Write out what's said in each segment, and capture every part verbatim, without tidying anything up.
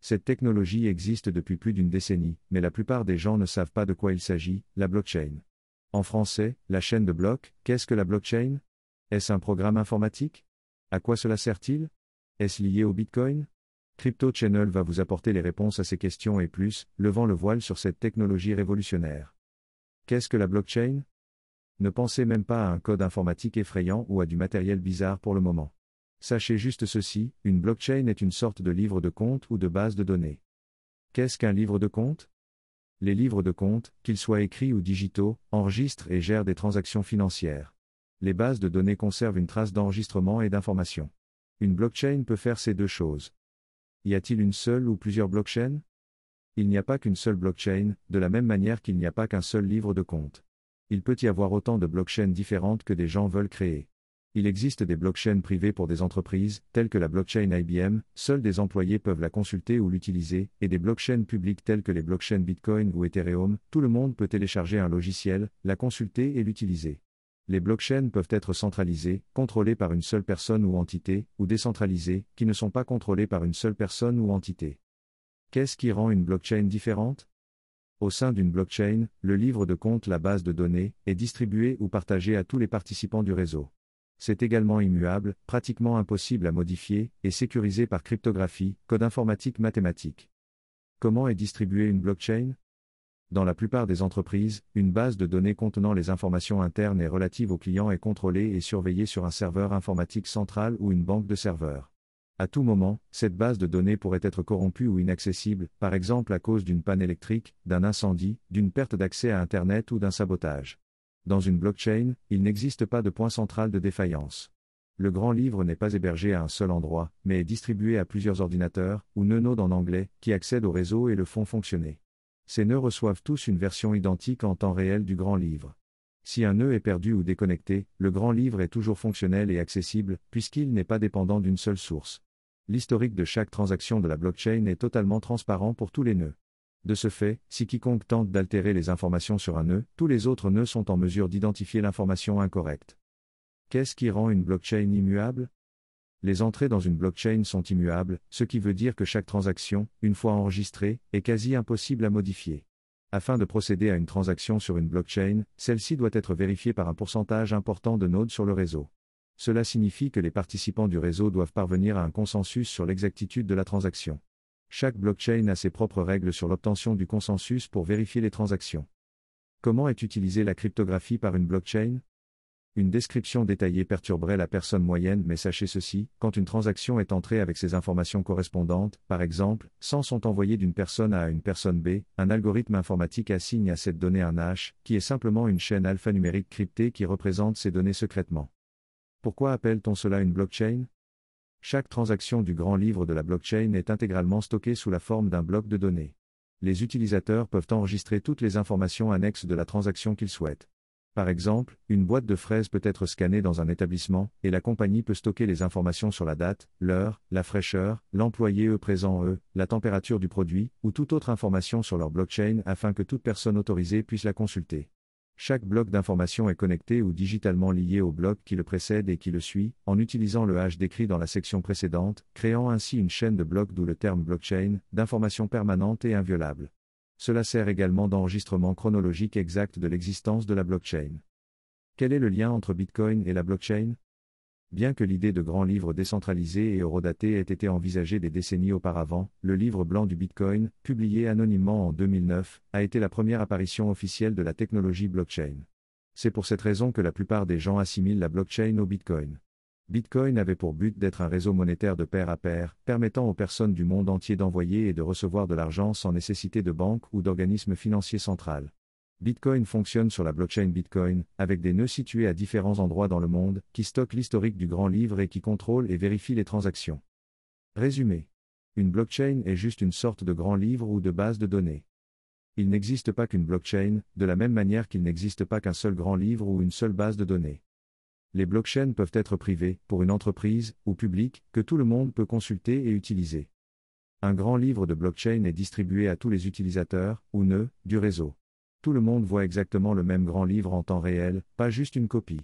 Cette technologie existe depuis plus d'une décennie, mais la plupart des gens ne savent pas de quoi il s'agit, la blockchain. En français, la chaîne de blocs, qu'est-ce que la blockchain? Est-ce un programme informatique? À quoi cela sert-il? Est-ce lié au Bitcoin? Crypto Channel va vous apporter les réponses à ces questions et plus, levant le voile sur cette technologie révolutionnaire. Qu'est-ce que la blockchain? Ne pensez même pas à un code informatique effrayant ou à du matériel bizarre pour le moment. Sachez juste ceci, une blockchain est une sorte de livre de compte ou de base de données. Qu'est-ce qu'un livre de compte? Les livres de compte, qu'ils soient écrits ou digitaux, enregistrent et gèrent des transactions financières. Les bases de données conservent une trace d'enregistrement et d'information. Une blockchain peut faire ces deux choses. Y a-t-il une seule ou plusieurs blockchains? Il n'y a pas qu'une seule blockchain, de la même manière qu'il n'y a pas qu'un seul livre de compte. Il peut y avoir autant de blockchains différentes que des gens veulent créer. Il existe des blockchains privées pour des entreprises, telles que la blockchain I B M, seuls des employés peuvent la consulter ou l'utiliser, et des blockchains publiques telles que les blockchains Bitcoin ou Ethereum, tout le monde peut télécharger un logiciel, la consulter et l'utiliser. Les blockchains peuvent être centralisées, contrôlées par une seule personne ou entité, ou décentralisées, qui ne sont pas contrôlées par une seule personne ou entité. Qu'est-ce qui rend une blockchain différente? Au sein d'une blockchain, le livre de compte, la base de données, est distribué ou partagé à tous les participants du réseau. C'est également immuable, pratiquement impossible à modifier, et sécurisé par cryptographie, code informatique mathématique. Comment est distribuée une blockchain? Dans la plupart des entreprises, une base de données contenant les informations internes et relatives aux clients est contrôlée et surveillée sur un serveur informatique central ou une banque de serveurs. À tout moment, cette base de données pourrait être corrompue ou inaccessible, par exemple à cause d'une panne électrique, d'un incendie, d'une perte d'accès à Internet ou d'un sabotage. Dans une blockchain, il n'existe pas de point central de défaillance. Le grand livre n'est pas hébergé à un seul endroit, mais est distribué à plusieurs ordinateurs, ou nœuds nodes en anglais, qui accèdent au réseau et le font fonctionner. Ces nœuds reçoivent tous une version identique en temps réel du grand livre. Si un nœud est perdu ou déconnecté, le grand livre est toujours fonctionnel et accessible, puisqu'il n'est pas dépendant d'une seule source. L'historique de chaque transaction de la blockchain est totalement transparent pour tous les nœuds. De ce fait, si quiconque tente d'altérer les informations sur un nœud, tous les autres nœuds sont en mesure d'identifier l'information incorrecte. Qu'est-ce qui rend une blockchain immuable? Les entrées dans une blockchain sont immuables, ce qui veut dire que chaque transaction, une fois enregistrée, est quasi impossible à modifier. Afin de procéder à une transaction sur une blockchain, celle-ci doit être vérifiée par un pourcentage important de nodes sur le réseau. Cela signifie que les participants du réseau doivent parvenir à un consensus sur l'exactitude de la transaction. Chaque blockchain a ses propres règles sur l'obtention du consensus pour vérifier les transactions. Comment est utilisée la cryptographie par une blockchain? Une description détaillée perturberait la personne moyenne, mais sachez ceci, quand une transaction est entrée avec ses informations correspondantes, par exemple, cent sont envoyés d'une personne A à une personne B, un algorithme informatique assigne à cette donnée un hash, qui est simplement une chaîne alphanumérique cryptée qui représente ces données secrètement. Pourquoi appelle-t-on cela une blockchain? Chaque transaction du grand livre de la blockchain est intégralement stockée sous la forme d'un bloc de données. Les utilisateurs peuvent enregistrer toutes les informations annexes de la transaction qu'ils souhaitent. Par exemple, une boîte de fraises peut être scannée dans un établissement, et la compagnie peut stocker les informations sur la date, l'heure, la fraîcheur, l'employé E présent E, la température du produit, ou toute autre information sur leur blockchain afin que toute personne autorisée puisse la consulter. Chaque bloc d'information est connecté ou digitalement lié au bloc qui le précède et qui le suit, en utilisant le hash décrit dans la section précédente, créant ainsi une chaîne de blocs, d'où le terme blockchain, d'informations permanentes et inviolables. Cela sert également d'enregistrement chronologique exact de l'existence de la blockchain. Quel est le lien entre Bitcoin et la blockchain? Bien que l'idée de grand livre décentralisé et horodaté ait été envisagée des décennies auparavant, le livre blanc du Bitcoin, publié anonymement en deux mille neuf, a été la première apparition officielle de la technologie blockchain. C'est pour cette raison que la plupart des gens assimilent la blockchain au Bitcoin. Bitcoin avait pour but d'être un réseau monétaire de pair à pair, permettant aux personnes du monde entier d'envoyer et de recevoir de l'argent sans nécessité de banque ou d'organisme financier central. Bitcoin fonctionne sur la blockchain Bitcoin, avec des nœuds situés à différents endroits dans le monde, qui stockent l'historique du grand livre et qui contrôlent et vérifient les transactions. Résumé. Une blockchain est juste une sorte de grand livre ou de base de données. Il n'existe pas qu'une blockchain, de la même manière qu'il n'existe pas qu'un seul grand livre ou une seule base de données. Les blockchains peuvent être privées, pour une entreprise, ou publiques, que tout le monde peut consulter et utiliser. Un grand livre de blockchain est distribué à tous les utilisateurs, ou nœuds, du réseau. Tout le monde voit exactement le même grand livre en temps réel, pas juste une copie.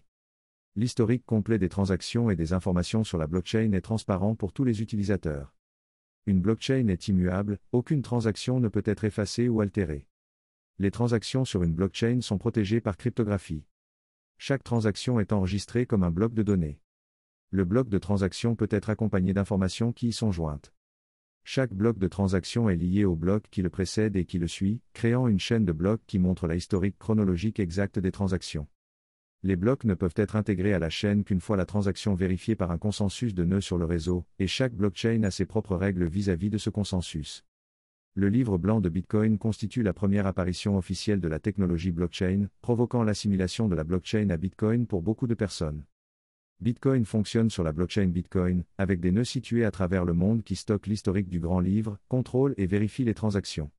L'historique complet des transactions et des informations sur la blockchain est transparent pour tous les utilisateurs. Une blockchain est immuable, aucune transaction ne peut être effacée ou altérée. Les transactions sur une blockchain sont protégées par cryptographie. Chaque transaction est enregistrée comme un bloc de données. Le bloc de transaction peut être accompagné d'informations qui y sont jointes. Chaque bloc de transaction est lié au bloc qui le précède et qui le suit, créant une chaîne de blocs qui montre la historique chronologique exacte des transactions. Les blocs ne peuvent être intégrés à la chaîne qu'une fois la transaction vérifiée par un consensus de nœuds sur le réseau, et chaque blockchain a ses propres règles vis-à-vis de ce consensus. Le livre blanc de Bitcoin constitue la première apparition officielle de la technologie blockchain, provoquant l'assimilation de la blockchain à Bitcoin pour beaucoup de personnes. Bitcoin fonctionne sur la blockchain Bitcoin, avec des nœuds situés à travers le monde qui stockent l'historique du grand livre, contrôlent et vérifient les transactions.